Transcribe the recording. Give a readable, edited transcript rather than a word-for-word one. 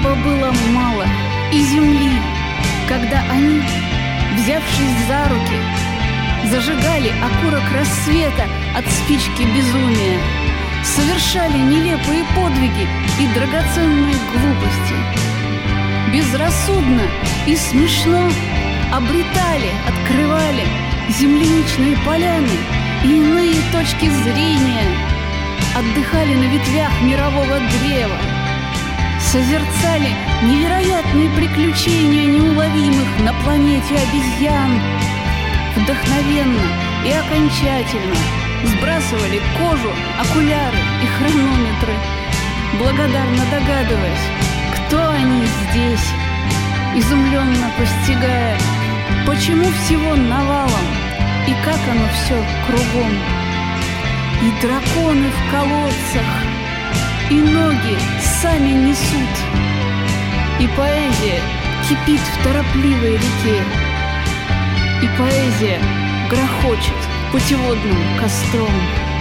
Неба было мало и земли, когда они, взявшись за руки, зажигали окурок рассвета от спички безумия, совершали нелепые подвиги и драгоценные глупости. Безрассудно и смешно обретали, открывали земляничные поляны и иные точки зрения, отдыхали на ветвях мирового древа, созерцали невероятные приключения неуловимых на планете обезьян, вдохновенно и окончательно сбрасывали кожу, окуляры и хронометры, благодарно догадываясь, кто они здесь, изумленно постигая, почему всего навалом и как оно все кругом. И драконы в колодцах, и ноги сами несут, и поэзия кипит в торопливой реке, и поэзия грохочет путеводным костром.